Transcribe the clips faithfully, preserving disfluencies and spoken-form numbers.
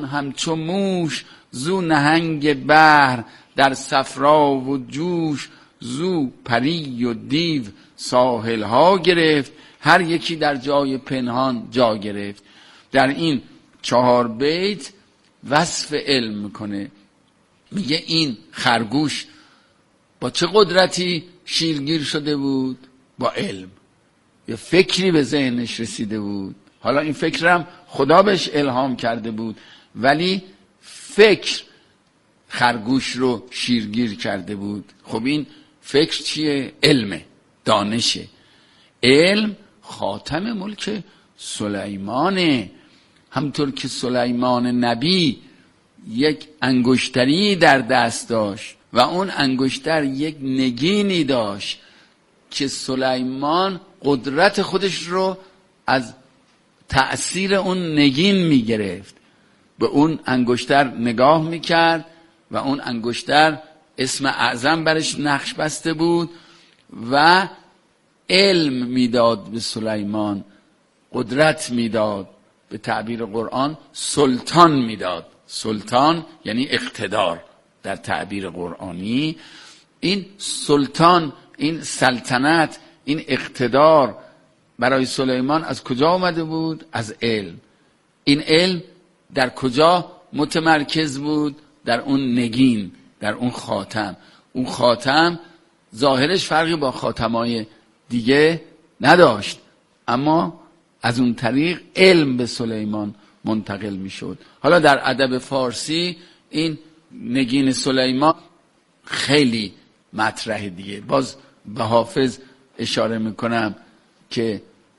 همچو موش، زو نهنگ بحر در صفرا و جوش، زو پری و دیو ساحل ها گرفت، هر یکی در جای پنهان جا گرفت. در این چهار بیت وصف علم میکنه، میگه این خرگوش با چه قدرتی شیرگیر شده بود؟ با علم. یه فکری به ذهنش رسیده بود، حالا این فکرم خدا بهش الهام کرده بود، ولی فکر خرگوش رو شیرگیر کرده بود. خب این فکر چیه؟ علمه، دانشه. علم خاتم ملک سلیمانه. همطور که سلیمان نبی یک انگشتری در دست داشت و اون انگشتر یک نگینی داشت که سلیمان قدرت خودش رو از تأثیر اون نگین میگرفت، به اون انگشتر نگاه میکرد و اون انگشتر اسم اعظم برش نقش بسته بود و علم میداد به سلیمان، قدرت میداد، به تعبیر قرآن سلطان میداد. سلطان یعنی اقتدار در تعبیر قرآنی. این سلطان، این سلطنت، این اقتدار برای سلیمان از کجا آمده بود؟ از علم. این علم در کجا متمرکز بود؟ در اون نگین، در اون خاتم. اون خاتم ظاهرش فرقی با خاتمای دیگه نداشت، اما از اون طریق علم به سلیمان منتقل می شد. حالا در ادب فارسی این نگین سلیمان خیلی مطرح دیگه. باز به حافظ اشاره میکنم که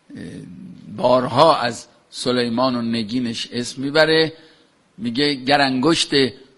بارها از سلیمان و نگینش اسم میبره، میگه گر انگشت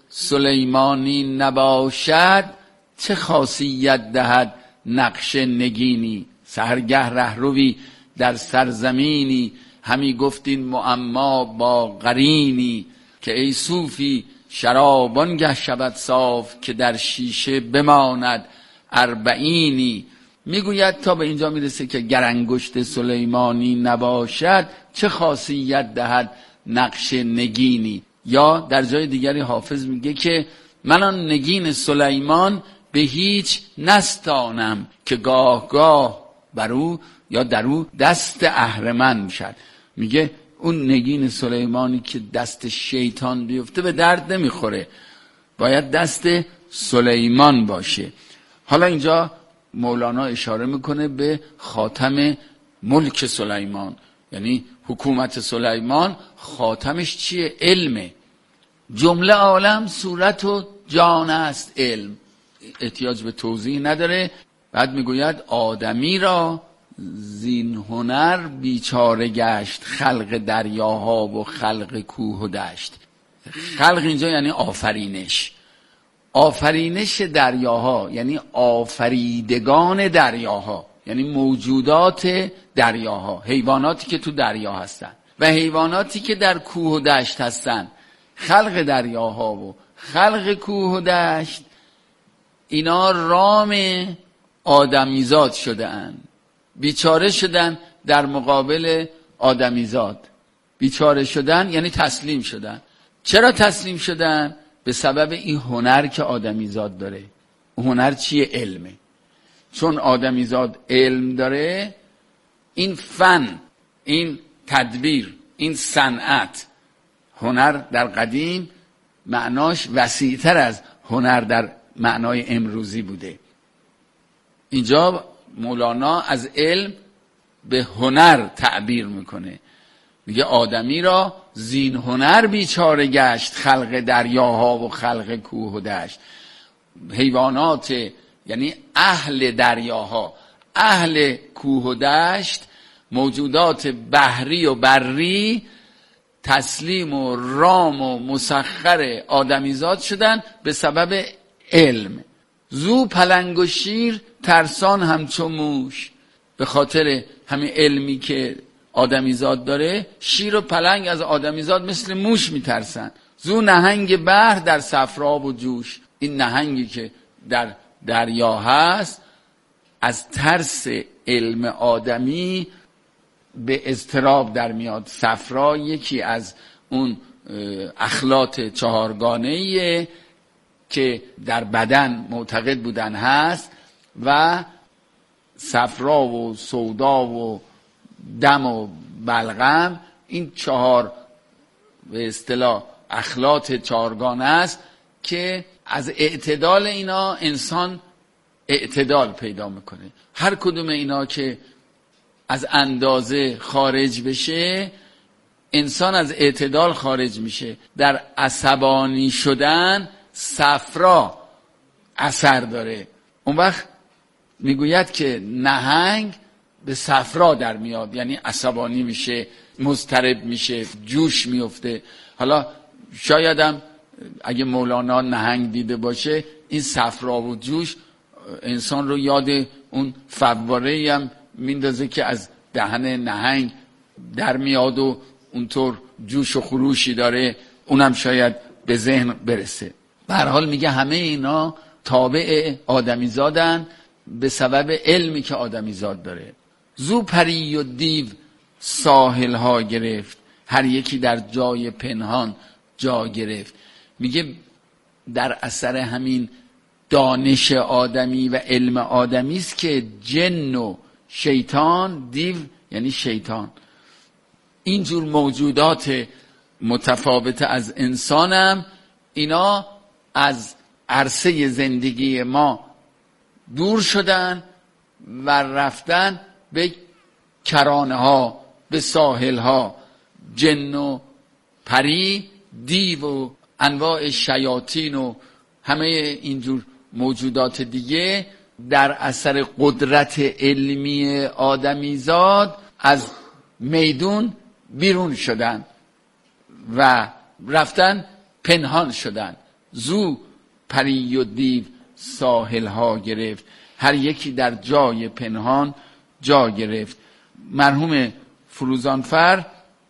سلیمانی نباشد، چه خاصیت دهد نقش نگینی. سحرگه رهروی در سرزمینی، همی گفتین معما با قرینی، که ای صوفی شرابانگه شود صاف، که در شیشه بماند اربعینی. میگوید تا به اینجا میرسه که گر انگشت سلیمانی نباشد، چه خاصیت دهد نقش نگینی. یا در جای دیگری حافظ میگه که من آن نگین سلیمان به هیچ نستانم، که گاه گاه برو یا درو دست اهرمن میشد. میگه اون نگین سلیمانی که دست شیطان بیفته به درد نمیخوره، باید دست سلیمان باشه. حالا اینجا مولانا اشاره میکنه به خاتم ملک سلیمان، یعنی حکومت سلیمان خاتمش چیه؟ علمه. جمله عالم صورت و جان است علم، احتیاج به توضیح نداره. بعد میگوید آدمی را زین هنر بیچاره گشت، خلق دریاها و خلق کوه و دشت. خلق اینجا یعنی آفرینش، آفرینش دریاها یعنی آفریدگان دریاها، یعنی موجودات دریاها، حیواناتی که تو دریا هستن و حیواناتی که در کوه و دشت هستن. خلق دریاها و خلق کوه و دشت، اینا رام آدمیزاد شده اند، بیچاره شدن در مقابل آدمیزاد. بیچاره شدن یعنی تسلیم شدن. چرا تسلیم شدن؟ به سبب این هنر که آدمیزاد داره. هنر چیه؟ علمه. چون آدمیزاد علم داره، این فن، این تدبیر، این صنعت، هنر در قدیم معناش وسیع‌تر از هنر در معنای امروزی بوده. اینجا مولانا از علم به هنر تعبیر میکنه، میگه آدمی را زین هنر بیچاره گشت، خلق دریاها و خلق کوه و دشت. حیوانات یعنی اهل دریاها، اهل کوه و دشت، موجودات بحری و بری تسلیم و رام و مسخر آدمیزاد شدن به سبب علم. زو پلنگ و شیر ترسان همچو موش، به خاطر همین علمی که آدمیزاد داره، شیر و پلنگ از آدمیزاد مثل موش میترسن. زو نهنگ بحر در صفرا و جوش، این نهنگی که در دریا هست از ترس علم آدمی به اضطراب در میاد. صفرا یکی از اون اخلاط چهارگانه‌ایه که در بدن معتقد بودن هست و صفرا و سودا و دم و بلغم، این چهار به اصطلاح اخلاط چهارگانه است که از اعتدال اینا انسان اعتدال پیدا میکنه. هر کدوم اینا که از اندازه خارج بشه انسان از اعتدال خارج میشه. در عصبانی شدن صفرا اثر داره. اون وقت میگوید که نهنگ به صفرا در میاد، یعنی عصبانی میشه، مضطرب میشه، جوش میفته. حالا شایدم اگه مولانا نهنگ دیده باشه این صفرا و جوش انسان رو یاد اون فواره‌ای هم میندازه که از دهن نهنگ در میاد و اونطور جوش و خروشی داره، اونم شاید به ذهن برسه. به هر حال میگه همه اینا تابع آدمیزادن به سبب علمی که آدمیزاد داره. زو پری و دیو ساحل ها گرفت، هر یکی در جای پنهان جا گرفت. میگه در اثر همین دانش آدمی و علم آدمی است که جن و شیطان، دیو یعنی شیطان، اینجور موجودات متفاوت از انسانم، اینا از عرصه زندگی ما دور شدن و رفتن به کرانه ها، به ساحل ها. جن و پری، دیو و انواع شیاطین و همه اینجور موجودات دیگه در اثر قدرت علمی آدمیزاد از میدون بیرون شدن و رفتن پنهان شدن. زو پری و دیو ساحل ها گرفت، هر یکی در جای پنهان جا گرفت. مرحوم فروزانفر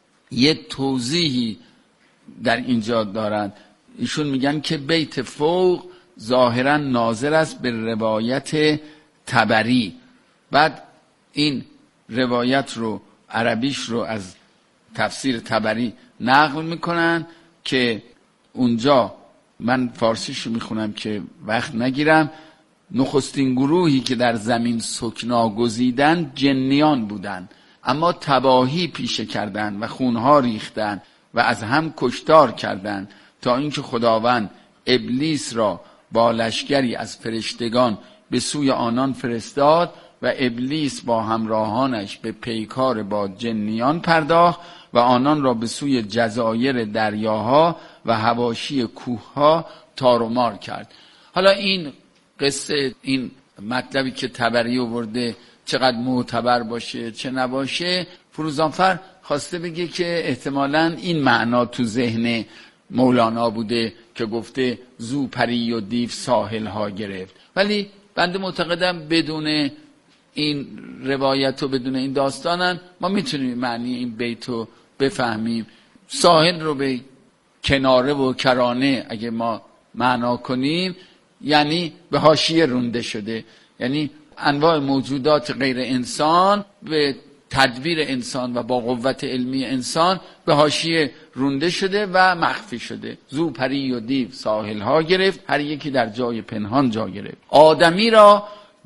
یه توضیحی در اینجا دارند. ایشون میگن که بیت فوق ظاهرا ناظر است به روایت طبری. بعد این روایت رو عربیش رو از تفسیر طبری نقل میکنن که اونجا، من فارسیش رو میخونم که وقت نگیرم، نخستین گروهی که در زمین سکنا گزیدن جنیان بودند، اما تباهی پیشه کردند و خونها ریختند و از هم کشتار کردند تا اینکه خداوند ابلیس را با لشکری از فرشتگان به سوی آنان فرستاد و ابلیس با همراهانش به پیکار با جنیان پرداخت و آنان را به سوی جزایر دریاها و حواشی کوهها تار و مار کرد. حالا این قصه، این مطلبی که طبری آورده چقدر معتبر باشه چه نباشه، فروزانفر خواسته بگه که احتمالاً این معنا تو ذهن مولانا بوده که گفته زو پری و دیو ساحل ها گرفت. ولی بنده معتقدم بدون این روایت و بدون این داستانن ما میتونیم معنی این بیتو بفهمیم. ساحل رو به کناره و کرانه اگه ما معنا کنیم یعنی به حاشیه رونده شده، یعنی انواع موجودات غیر انسان به تدبیر انسان و با قوت علمی انسان به حاشیه رونده شده و مخفی شده. زو پری و دیو ساحل ها گرفت، هر یکی در جای پنهان جا گرفت. آدمی را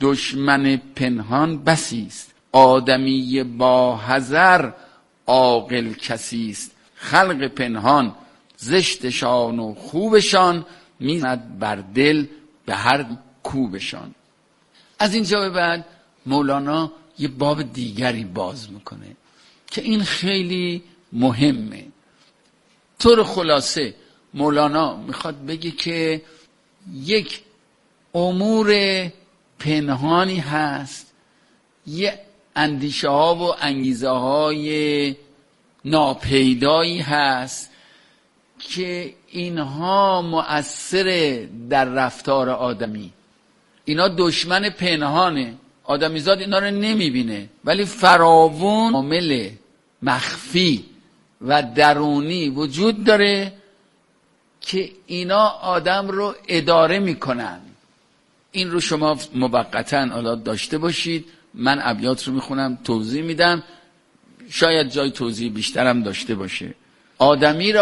دشمن پنهان بسی است، آدمی با حذر عاقل کسی است. خلق پنهان زشتشان و خوبشان، میزند بر دل به هر کوبشان. از اینجا به بعد مولانا یه باب دیگری باز میکنه که این خیلی مهمه. طور خلاصه مولانا میخواد بگه که یک امور پنهانی هست، یه اندیشه ها و انگیزه های ناپیدایی هست که اینها مؤثر در رفتار آدمی. اینا دشمن پنهانه، آدمیزاد اینا رو نمیبینه ولی فراوون عامل مخفی و درونی وجود داره که اینا آدم رو اداره میکنن. این رو شما موقتاً حالا داشته باشید، من ابیات رو میخونم توضیح میدم، شاید جای توضیح بیشترم داشته باشه. آدمی را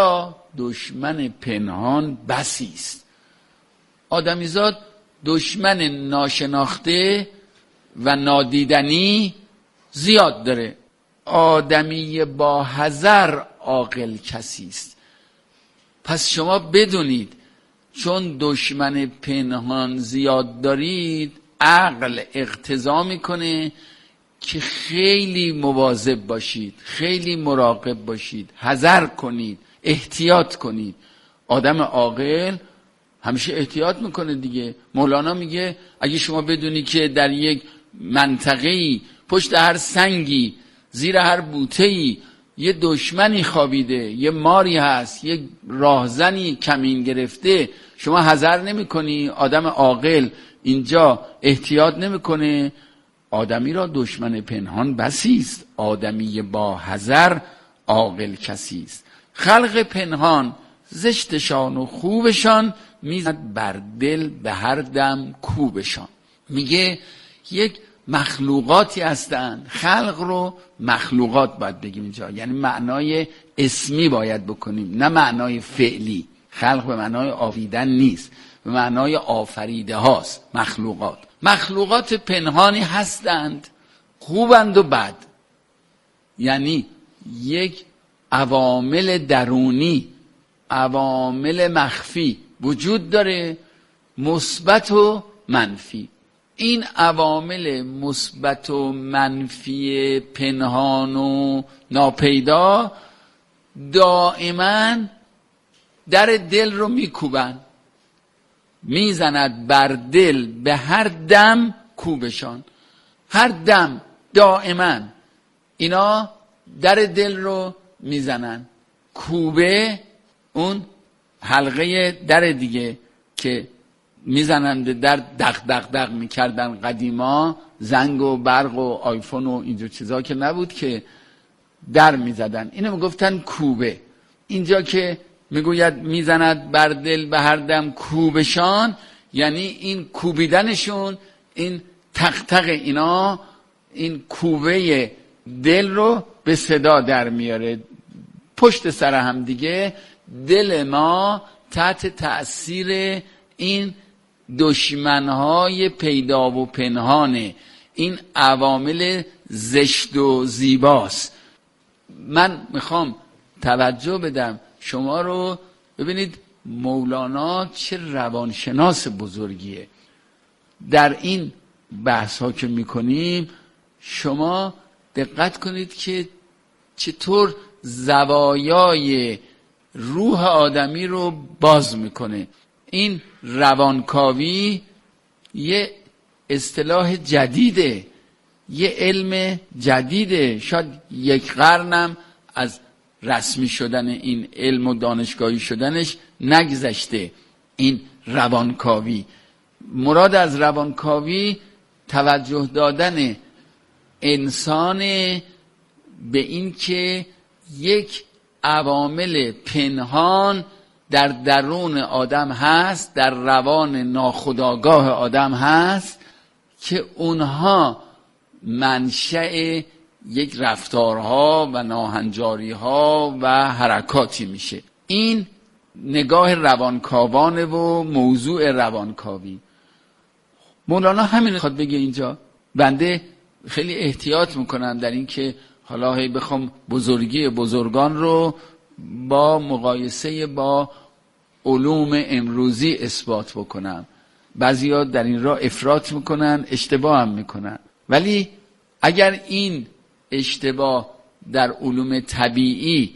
دشمن پنهان بسی است. آدمیزاد دشمن ناشناخته و نادیدنی زیاد داره. آدمی با حذر عاقل کسی است. پس شما بدونید چون دشمن پنهان زیاد دارید، عقل اقتضا میکنه که خیلی مواظب باشید، خیلی مراقب باشید، حذر کنید، احتیاط کنید. آدم عاقل همیشه احتیاط میکنه دیگه. مولانا میگه اگه شما بدونی که در یک منطقه‌ای پشت هر سنگی، زیر هر بوته‌ای یه دشمنی خوابیده، یه ماری هست، یه راهزنی کمین گرفته، شما حذر نمی‌کنی، آدم عاقل اینجا احتیاط نمی‌کنه، آدمی را دشمن پنهان بسی است. آدمی با حذر عاقل کسی است. خلق پنهان زشتشان و خوبشان، میزد بر دل به هر دم کوبشان. میگه یک مخلوقاتی هستند. خلق رو مخلوقات باید بگیم اینجا، یعنی معنای اسمی باید بکنیم، نه معنای فعلی. خلق به معنای آفریدن نیست، به معنای آفریده هاست. مخلوقات مخلوقات پنهانی هستند، خوبند و بد، یعنی یک عوامل درونی، عوامل مخفی وجود داره، مثبت و منفی. این عوامل مثبت و منفی پنهان و ناپیدا دائما در دل رو میکوبن، میزند بر دل به هر دم کوبشان. هر دم دائما اینا در دل رو میزنن. کوبه اون حلقه در دیگه که میزنند در دق دق دق میکردن قدیما، زنگ و برق و آیفون و اینجور چیزا که نبود که در میزدن، اینو میگفتن کوبه. اینجا که میگوید میزند بر دل به هر دم کوبشان، یعنی این کوبیدنشون، این تق تق اینا، این کوبه دل رو به صدا در میاره. پشت سر هم دیگه دل ما تحت تأثیر این دشمنهای پیدا و پنهانه، این عوامل زشت و زیباست. من میخوام توجه بدم شما رو، ببینید مولانا چه روانشناس بزرگیه. در این بحث ها که میکنیم شما دقت کنید که چطور زوایای روح آدمی رو باز میکنه. این روانکاوی یه اصطلاح جدیده، یه علم جدیده، شاید یک قرنم از رسمی شدن این علم و دانشگاهی شدنش نگذشته. این روانکاوی، مراد از روانکاوی توجه دادن انسان به این که یک عوامل پنهان در درون آدم هست، در روان ناخودآگاه آدم هست که اونها منشأ یک رفتارها و ناهنجاریها و حرکاتی میشه. این نگاه روانکاوانه و موضوع روانکاوی. مولانا همین خواد بگه اینجا. بنده خیلی احتیاط میکنم در این که حالا هی بخوام بزرگی بزرگان رو با مقایسه با علوم امروزی اثبات بکنم. بعضیا در این راه افراط میکنن، اشتباه هم میکنن. ولی اگر این اشتباه در علوم طبیعی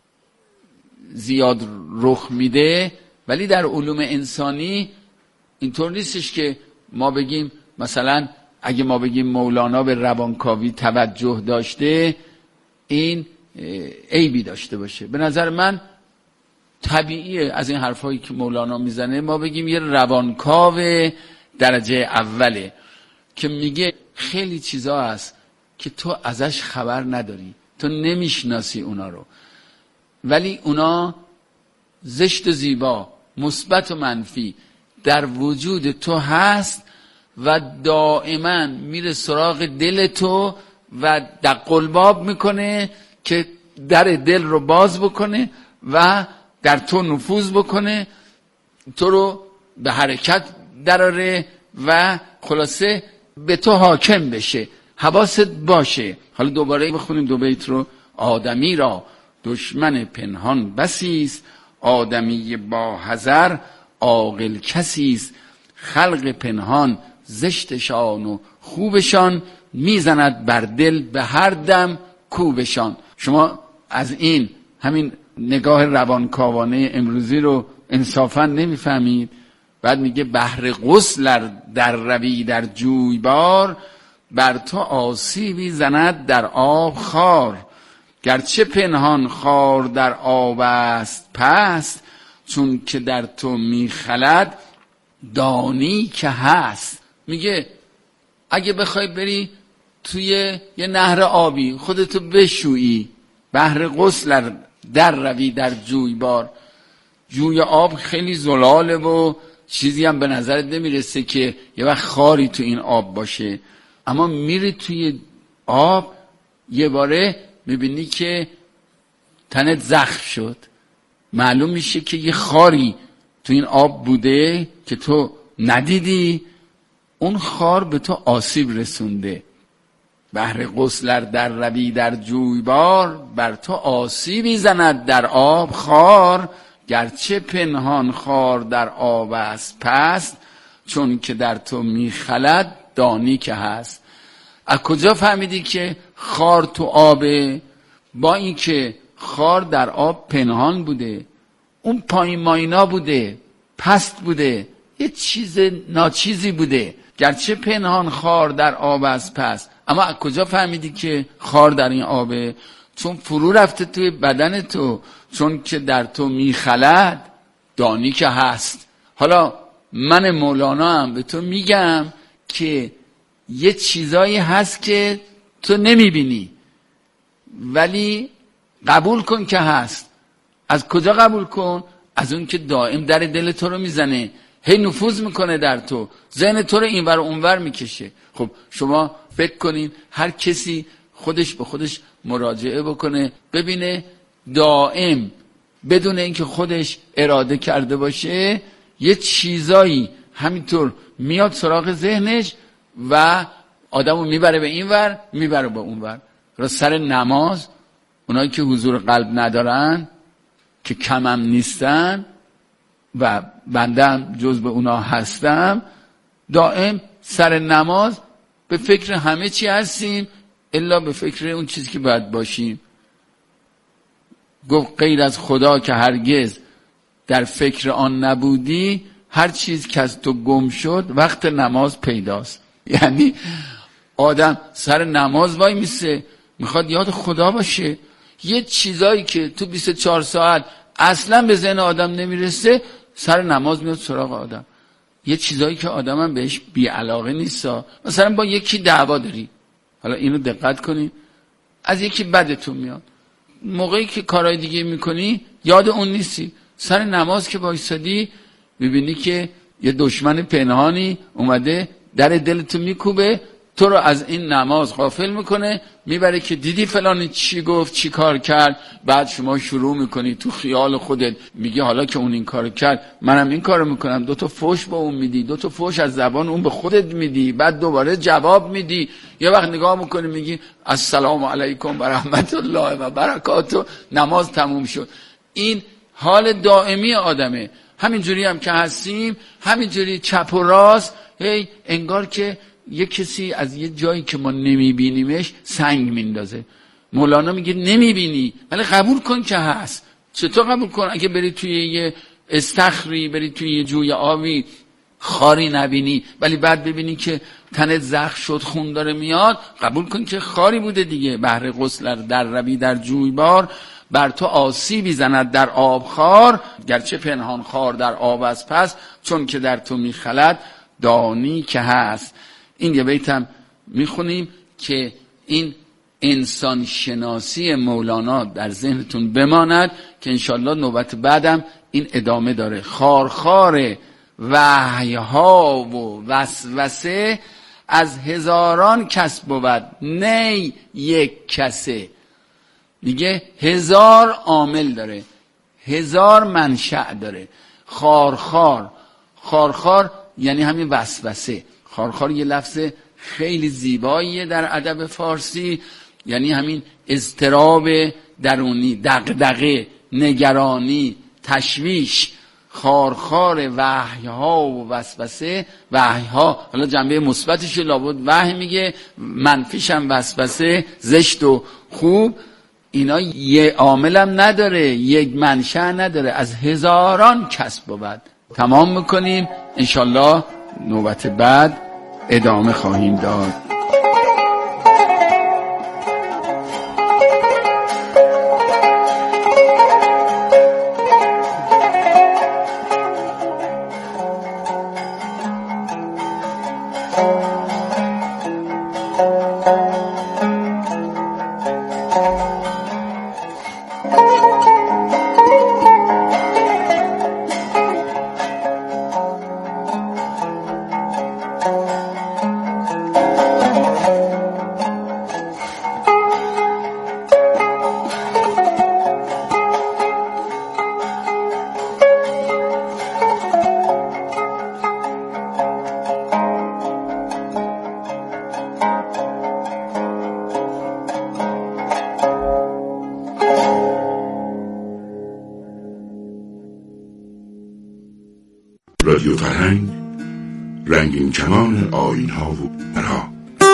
زیاد رخ میده، ولی در علوم انسانی اینطور نیستش که ما بگیم مثلا اگه ما بگیم مولانا به روانکاوی توجه داشته این عیبی داشته باشه. به نظر من طبیعیه از این حرفایی که مولانا میزنه ما بگیم یه روانکاو درجه اوله که میگه خیلی چیزا هست که تو ازش خبر نداری، تو نمیشناسی اونا رو، ولی اونا زشت و زیبا، مثبت و منفی در وجود تو هست و دائما میره سراغ دل تو و دق الباب میکنه که در دل رو باز بکنه و در تو نفوذ بکنه، تو رو به حرکت دراره و خلاصه به تو حاکم بشه. حواست باشه. حالا دوباره بخونیم دو بیت رو. آدمی را دشمن پنهان بسیست، آدمی با حذر عاقل کسیست. خلق پنهان زشتشان و خوبشان، میزند بر دل به هر دم کوبشان. شما از این همین نگاه روانکاوانه امروزی رو انصافا نمیفهمید. بعد میگه بحر غسل در روی در جویبار، بر تو آسیبی زند در آب خار. گرچه پنهان خار در آب است پست، چون که در تو میخلد دانی که هست. میگه اگه بخوای بری توی یه نهر آبی خودتو بشویی، بحر غسل در روی در جویبار، جوی آب خیلی زلاله و چیزی هم به نظرت نمیرسه که یه وقت خاری تو این آب باشه، اما میری توی آب یه باره میبینی که تنت زخم شد. معلوم میشه که یه خاری تو این آب بوده که تو ندیدی، اون خار به تو آسیب رسونده. بحر غسل در روی در جویبار، بر تو آسیبی زند در آب خار. گرچه پنهان خار در آب است پست، چون که در تو میخلد دانی که هست. از کجا فهمیدی که خار تو آبه؟ با این که خار در آب پنهان بوده، اون پایین ماینا بوده، پست بوده، یه چیز ناچیزی بوده. گرچه پنهان خار در آب است پست، اما از کجا فهمیدی که خار در این آبه؟ چون فرو رفته توی بدن تو، چون که در تو میخلد دانی که هست. حالا من مولانا هم به تو میگم که یه چیزایی هست که تو نمیبینی ولی قبول کن که هست. از کجا قبول کن؟ از اون که دائم در دل تو رو میزنه، هی نفوذ میکنه در تو، ذهن تو رو اینور و اونور میکشه. خب شما فکر کنین هر کسی خودش به خودش مراجعه بکنه، ببینه دائم بدون اینکه خودش اراده کرده باشه یه چیزایی همینطور میاد سراغ ذهنش و آدمو میبره به این ور میبره به اون ور. را سر نماز اونایی که حضور قلب ندارن که کمم نیستن و بندم جز به اونا هستم، دائم سر نماز به فکر همه چی هستیم الا به فکر اون چیزی که باید باشیم. گفت غیر از خدا که هرگز در فکر آن نبودی، هر چیز که از تو گم شد وقت نماز پیداست. یعنی آدم سر نماز وای میسه میخواد یاد خدا باشه، یه چیزایی که تو بیست و چهار ساعت اصلا به ذهن آدم نمیرسه سر نماز میاد سراغ آدم. یه چیزایی که آدم هم بهش بی علاقه نیستا، مثلا با یکی دعوا داری، حالا اینو دقت کنی، از یکی بدتون میاد، موقعی که کارهای دیگه میکنی یاد اون نیستی، سر نماز که بایستادی میبینی که یه دشمن پنهانی اومده در دلتو میکوبه، تو رو از این نماز غافل میکنه، میبره که دیدی فلانی چی گفت چی کار کرد. بعد شما شروع میکنی تو خیال خودت میگی حالا که اون این کار کرد منم این کارو میکنم، دو تا فوش با اون میدی، دو تا فوش از زبان اون به خودت میدی، بعد دوباره جواب میدی. یه وقت نگاه میکنی میگی السلام علیکم و رحمت الله و برکاته، نماز تموم شد. این حال دائمی آدمه. همینجوری هم که هستیم همینجوری چپ و راست، هی انگار که یه کسی از یه جایی که ما نمیبینیمش سنگ میندازه. مولانا میگه نمیبینی ولی قبول کن که هست. چطور قبول کن؟ اگه بری توی یه استخری، بری توی یه جوی آبی، خاری نبینی ولی بعد ببینی که تنت زخم شد، خون داره میاد، قبول کن که خاری بوده دیگه. بحر غسل در روی در جویبار، بر تو آسیبی زند در آب خار. گرچه پنهان خار در آب از پس، چون که در تو میخلد دانی که هست. این یه بیتم میخونیم که این انسان شناسی مولانا در ذهنتون بماند که انشالله نوبت بعدم این ادامه داره. خارخار وحیها و وسوسه، از هزاران کس بود نی یک کسه. میگه هزار عامل داره، هزار منشأ داره. خارخار، خارخار یعنی همین وسوسه. خارخار یه لفظ خیلی زیباییه در ادب فارسی، یعنی همین اضطراب درونی، دغدغه، نگرانی، تشویش. خارخار وحی ها و وسوسه. وحی ها حالا جنبه مثبتش لابد وحی میگه، منفیش هم وسوسه، زشت و خوب. اینا یه عاملم نداره، یک منشأ نداره، از هزاران کسب بود. تمام میکنیم انشالله. نوبت بعد ادامه خواهیم داد. رادیو فرهنگ، رنگین کمان آیین ها و برها.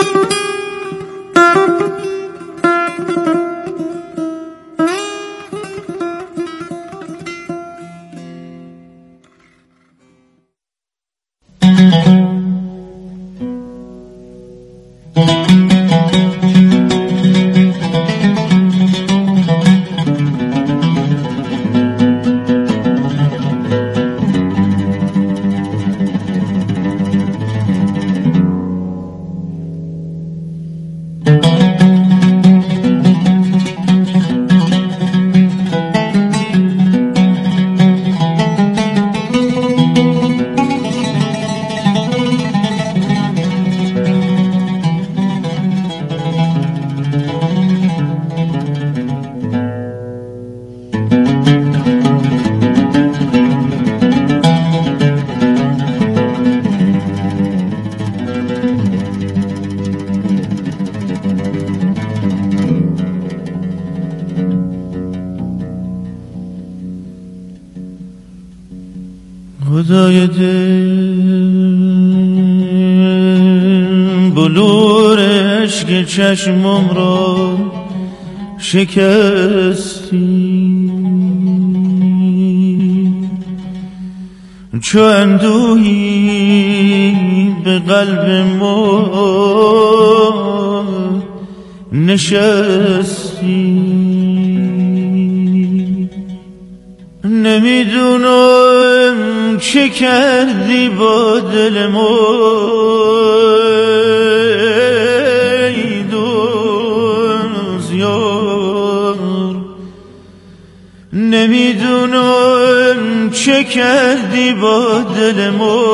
خدای دل بلور عشق چشمم را شکستی، چو اندوهی به قلب ما نشستی. نمیدونم چه کردی با دل ما، ای دوزیار. نمیدونم چه کردی با دل ما،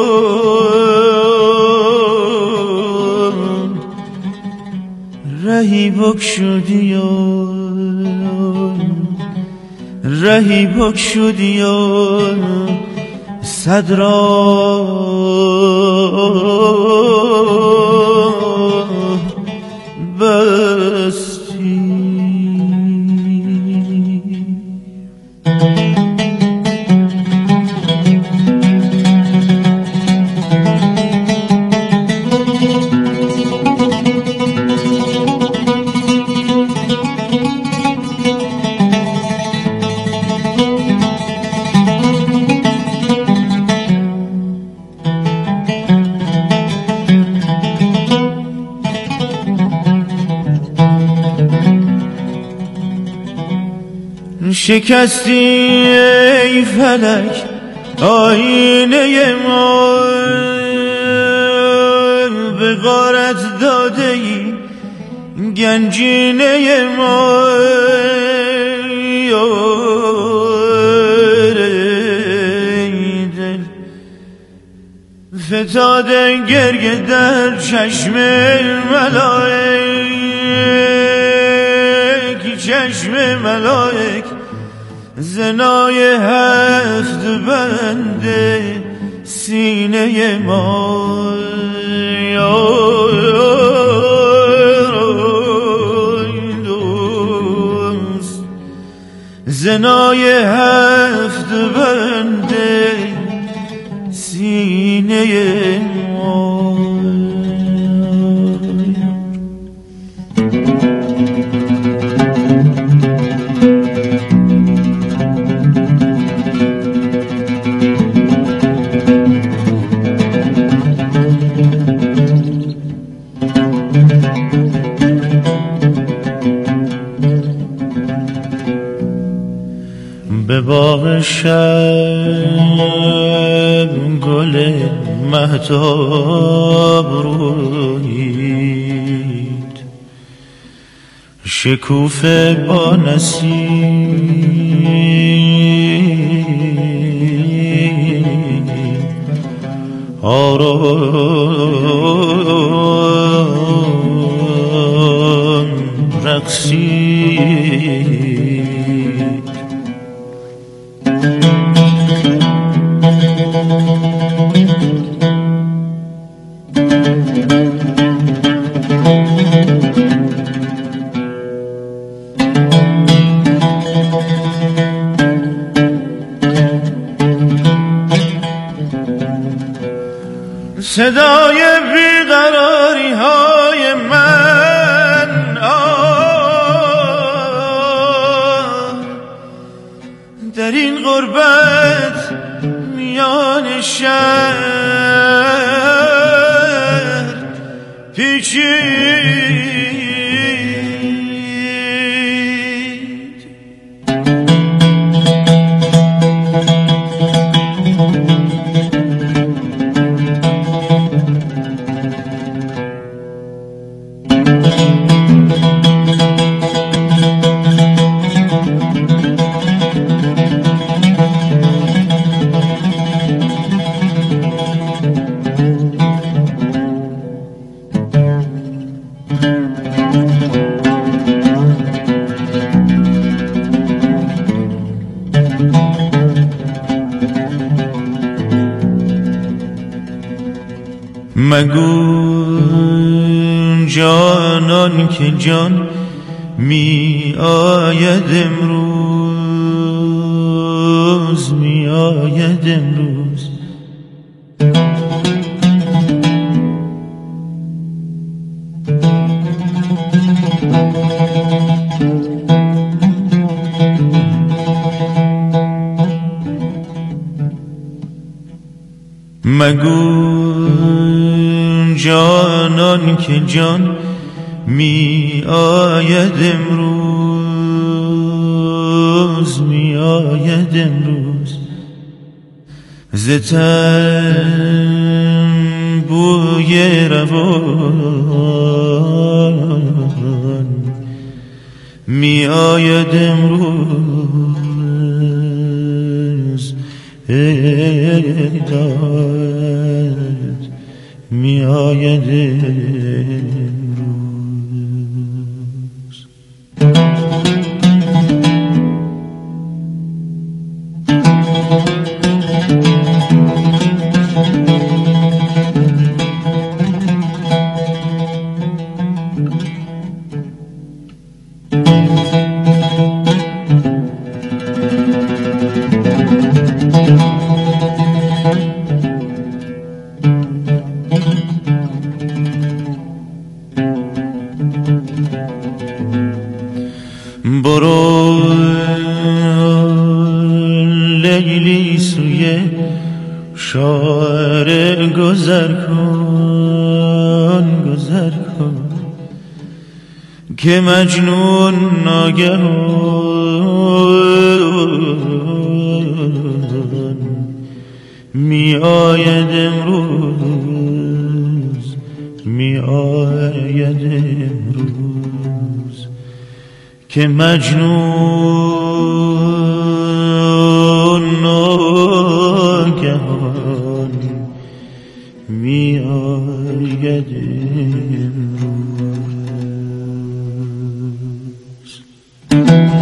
رهی بکشودی یا رهی بکشودی یا صد راه بستی. شکستی ای فلک آینه ما، به غارت داده ای گنجینه ما. دل فتاده گریه در چشم ملائک، چشم ملائک زنای هفت بند سینه ما، زنای هفت بند سینه ما. به باغ شب گل مهتاب رویید، شکوفه با نسیم آرام رقصید. صدای بیقراری های من آه، در این غربت میان شهر پیچید. مگو جانان که جان می آید امروز، می آید امروز. مگو جانان که جان می آید امروز، می آید امروز. ز تن بوی روان می آید امروز. ای داد می آید امروز. برو لیلی سوی شاره گذر کن، گذر کن که مجنون ناگهان می آید امروز، می آید امروز که مجنون